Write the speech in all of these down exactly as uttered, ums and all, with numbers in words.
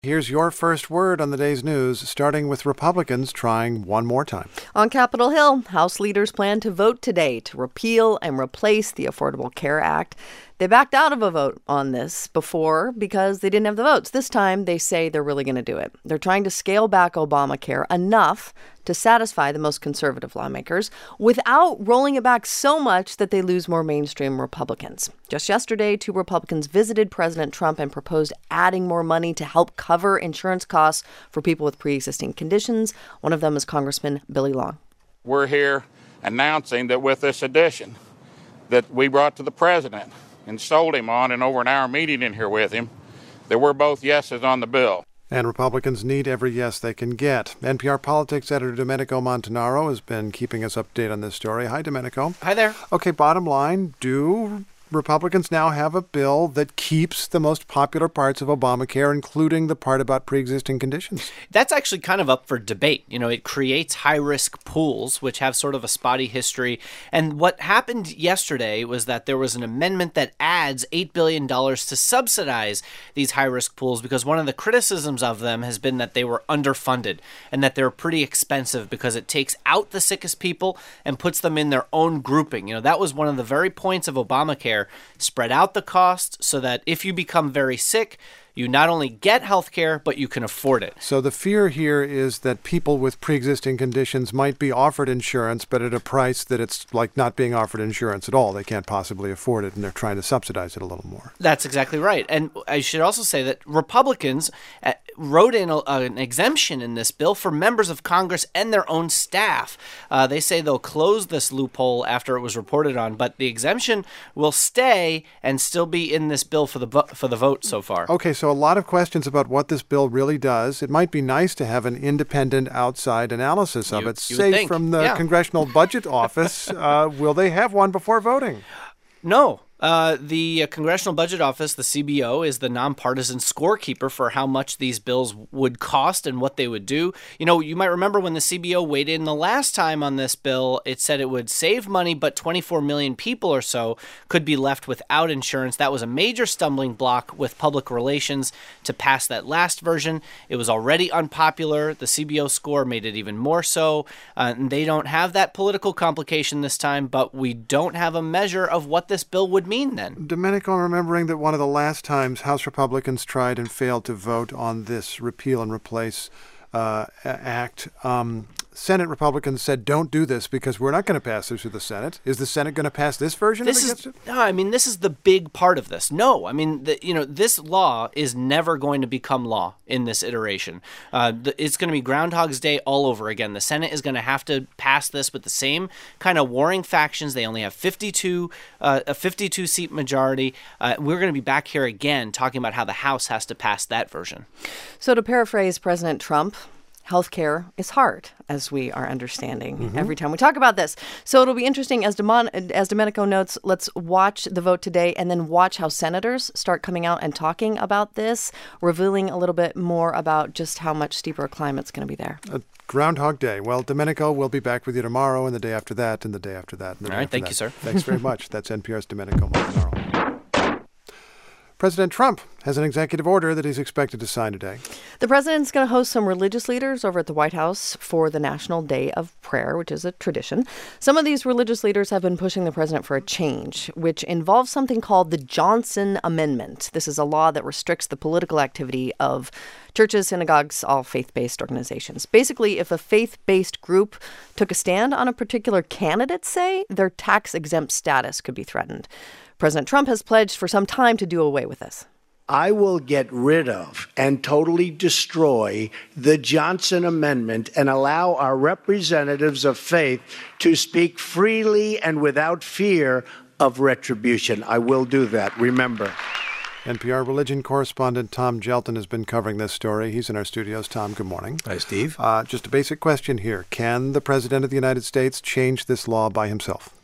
Here's your first word on the day's news, starting with Republicans trying one more time. On Capitol Hill, House leaders plan to vote today to repeal and replace the Affordable Care Act. They backed out of a vote on this before because they didn't have the votes. This time, they say they're really going to do it. They're trying to scale back Obamacare enough to satisfy the most conservative lawmakers without rolling it back so much that they lose more mainstream Republicans. Just yesterday, two Republicans visited President Trump and proposed adding more money to help cover insurance costs for people with pre-existing conditions. One of them is Congressman Billy Long. We're here announcing that with this addition that we brought to the president and sold him on in over an hour meeting in here with him, that we're both yeses on the bill. And Republicans need every yes they can get. N P R politics editor Domenico Montanaro has been keeping us updated on this story. Hi, Domenico. Hi there. Okay, bottom line, do Republicans now have a bill that keeps the most popular parts of Obamacare, including the part about pre-existing conditions? That's actually kind of up for debate. You know, it creates high-risk pools, which have sort of a spotty history. And what happened yesterday was that there was an amendment that adds eight billion dollars to subsidize these high-risk pools, because one of the criticisms of them has been that they were underfunded and that they're pretty expensive because it takes out the sickest people and puts them in their own grouping. You know, that was one of the very points of Obamacare. Spread out the cost so that if you become very sick, you not only get health care, but you can afford it. So the fear here is that people with pre-existing conditions might be offered insurance, but at a price that it's like not being offered insurance at all. They can't possibly afford it, and they're trying to subsidize it a little more. That's exactly right. And I should also say that Republicans uh, wrote in a, uh, an exemption in this bill for members of Congress and their own staff. Uh, they say they'll close this loophole after it was reported on, but the exemption will stay and still be in this bill for the vo- for the vote so far. Okay, so a lot of questions about what this bill really does. It might be nice to have an independent outside analysis of you, it, you say from the yeah. Congressional Budget Office. Uh, will they have one before voting? No. Uh, the uh, Congressional Budget Office, the C B O, is the nonpartisan scorekeeper for how much these bills would cost and what they would do. You know, you might remember when the C B O weighed in the last time on this bill, it said it would save money, but twenty-four million people or so could be left without insurance. That was a major stumbling block with public relations to pass that last version. It was already unpopular. The C B O score made it even more so. Uh, and they don't have that political complication this time, but we don't have a measure of what this bill would mean then. Domenico, I'm remembering that one of the last times House Republicans tried and failed to vote on this repeal and replace uh, act, um, Senate Republicans said, don't do this because we're not going to pass this through the Senate. Is the Senate going to pass this version? This is, no, I mean, this is the big part of this. No, I mean, the, you know, this law is never going to become law in this iteration. Uh, the, it's going to be Groundhog's Day all over again. The Senate is going to have to pass this with the same kind of warring factions. They only have fifty-two, uh, a fifty-two seat majority. Uh, we're going to be back here again talking about how the House has to pass that version. So to paraphrase President Trump, healthcare is hard, as we are understanding mm-hmm. every time we talk about this. So it'll be interesting, as, Demon, as Domenico notes, let's watch the vote today and then watch how senators start coming out and talking about this, revealing a little bit more about just how much steeper a climate's going to be there. A Groundhog Day. Well, Domenico, we'll be back with you tomorrow and the day after that and the day after that. And the All day right, thank that. you, sir. Thanks very much. That's N P R's Domenico Montanaro. President Trump has an executive order that he's expected to sign today. The president's going to host some religious leaders over at the White House for the National Day of Prayer, which is a tradition. Some of these religious leaders have been pushing the president for a change, which involves something called the Johnson Amendment. This is a law that restricts the political activity of churches, synagogues, all faith-based organizations. Basically, if a faith-based group took a stand on a particular candidate, say, their tax-exempt status could be threatened. President Trump has pledged for some time to do away with this. I will get rid of and totally destroy the Johnson Amendment and allow our representatives of faith to speak freely and without fear of retribution. I will do that, remember. N P R religion correspondent Tom Gelton has been covering this story. He's in our studios. Tom, good morning. Hi, Steve. Uh, just a basic question here. Can the President of the United States change this law by himself?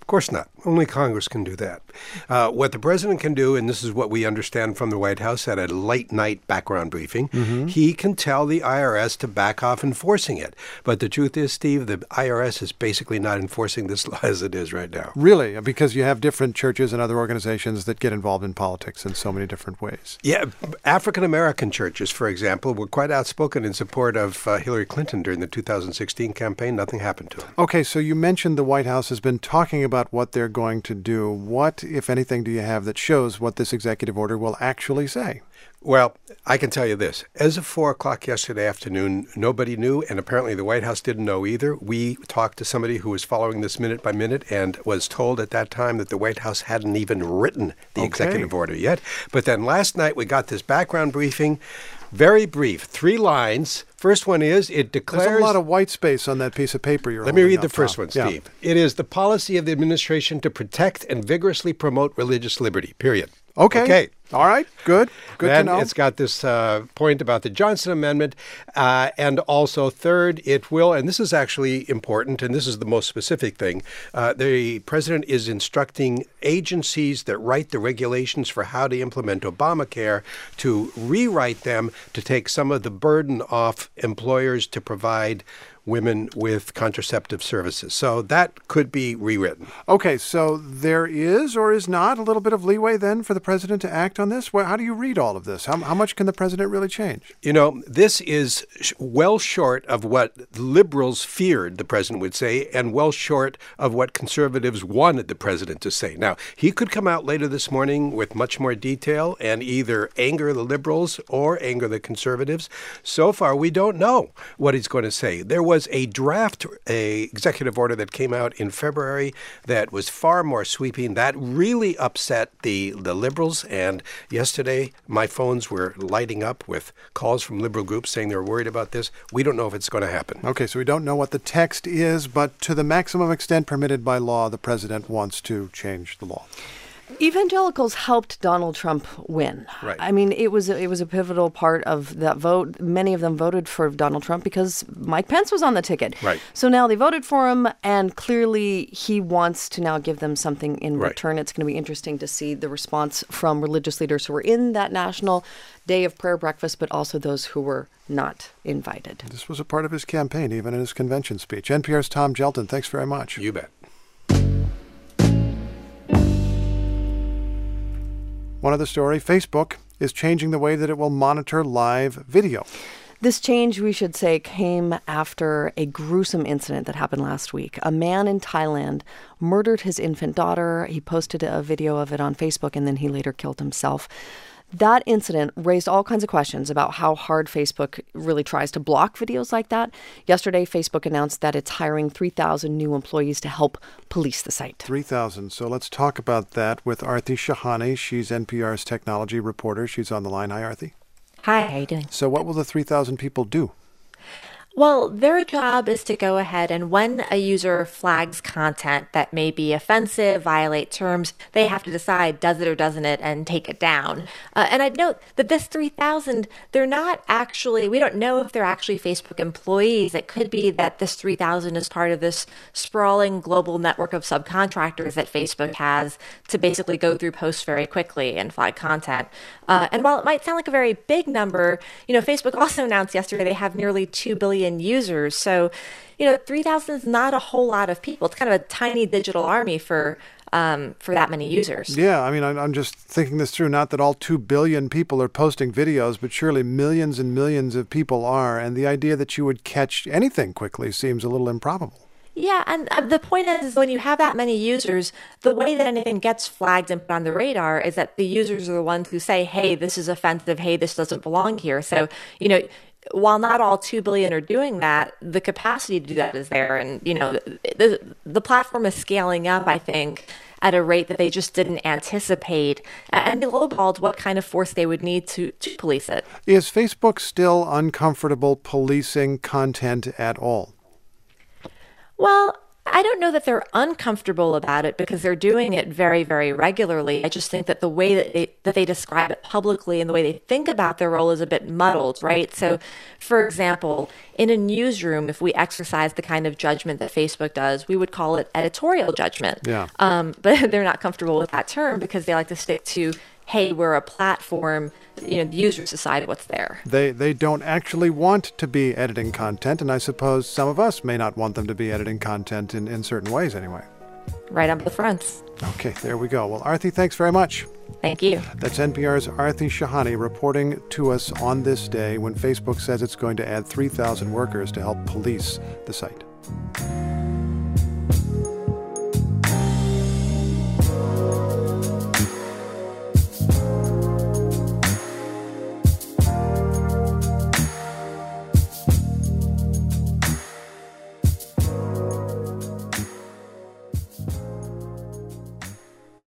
Of course not. Only Congress can do that. Uh, what the president can do, and this is what we understand from the White House at a late night background briefing, mm-hmm. he can tell the I R S to back off enforcing it. But the truth is, Steve, the I R S is basically not enforcing this law as it is right now. Really? Because you have different churches and other organizations that get involved in politics in so many different ways. Yeah. African-American churches, for example, were quite outspoken in support of uh, Hillary Clinton during the two thousand sixteen campaign. Nothing happened to them. Okay, so you mentioned the White House has been talking about what they're going to do. What, if anything, do you have that shows what this executive order will actually say? Well, I can tell you this. As of four o'clock yesterday afternoon, nobody knew, and apparently the White House didn't know either. We talked to somebody who was following this minute by minute and was told at that time that the White House hadn't even written the okay. executive order yet. But then last night we got this background briefing, very brief, three lines. First one is, it declares... There's a lot of white space on that piece of paper you're Let me read up, the first Tom. one, Steve. Yeah. It is the policy of the administration to protect and vigorously promote religious liberty, period. Okay. Okay. All right. Good. Good then to know. It's got this uh, point about the Johnson Amendment. Uh, and also, third, it will, and this is actually important, and this is the most specific thing, uh, the president is instructing agencies that write the regulations for how to implement Obamacare to rewrite them to take some of the burden off employers to provide women with contraceptive services. So that could be rewritten. Okay, so there is or is not a little bit of leeway then for the president to act on this? Well, how do you read all of this? How, how much can the president really change? You know, this is sh- well short of what liberals feared the president would say and well short of what conservatives wanted the president to say. Now, he could come out later this morning with much more detail and either anger the liberals or anger the conservatives. So far, we don't know what he's going to say. There was a draft a executive order that came out in February that was far more sweeping. That really upset the, the liberals. And yesterday, my phones were lighting up with calls from liberal groups saying they're worried about this. We don't know if it's going to happen. Okay, so we don't know what the text is, but to the maximum extent permitted by law, the president wants to change the law. Evangelicals helped Donald Trump win. Right. I mean, it was a, it was a pivotal part of that vote. Many of them voted for Donald Trump because Mike Pence was on the ticket. Right. So now they voted for him, and clearly he wants to now give them something in Right. return. It's going to be interesting to see the response from religious leaders who were in that national day of prayer breakfast, but also those who were not invited. This was a part of his campaign, even in his convention speech. N P R's Tom Gelton, thanks very much. You bet. One other story, Facebook is changing the way that it will monitor live video. This change, we should say, came after a gruesome incident that happened last week. A man in Thailand murdered his infant daughter. He posted a video of it on Facebook, and then he later killed himself. That incident raised all kinds of questions about how hard Facebook really tries to block videos like that. Yesterday, Facebook announced that it's hiring three thousand new employees to help police the site. three thousand. So let's talk about that with Arti Shahani. She's N P R's technology reporter. She's on the line. Hi, Arti. Hi, how are you doing? So what will the three thousand people do? Well, their job is to go ahead and when a user flags content that may be offensive, violate terms, they have to decide does it or doesn't it and take it down. Uh, and I'd note that this three thousand, they're not actually, we don't know if they're actually Facebook employees. It could be that this three thousand is part of this sprawling global network of subcontractors that Facebook has to basically go through posts very quickly and flag content. Uh, and while it might sound like a very big number, you know, Facebook also announced yesterday they have nearly two billion users. So, you know, three thousand is not a whole lot of people. It's kind of a tiny digital army for um, for that many users. Yeah, I mean, I'm I'm just thinking this through. Not that all two billion people are posting videos, but surely millions and millions of people are. And the idea that you would catch anything quickly seems a little improbable. Yeah, and the point is, is when you have that many users, the way that anything gets flagged and put on the radar is that the users are the ones who say, hey, this is offensive, hey, this doesn't belong here. So, you know, while not all two billion are doing that, the capacity to do that is there. And, you know, the, the platform is scaling up, I think, at a rate that they just didn't anticipate. And they lowballed what kind of force they would need to, to police it. Is Facebook still uncomfortable policing content at all? Well, I don't know that they're uncomfortable about it because they're doing it very, very regularly. I just think that the way that they, that they describe it publicly and the way they think about their role is a bit muddled, right? So, for example, in a newsroom, if we exercise the kind of judgment that Facebook does, we would call it editorial judgment. Yeah. Um, but they're not comfortable with that term because they like to stick to, hey, we're a platform, you know, the users decide what's there. They they don't actually want to be editing content, and I suppose some of us may not want them to be editing content in, in certain ways anyway. Right on both fronts. Okay, there we go. Well, Aarti, thanks very much. Thank you. That's N P R's Aarti Shahani reporting to us on this day when Facebook says it's going to add three thousand workers to help police the site.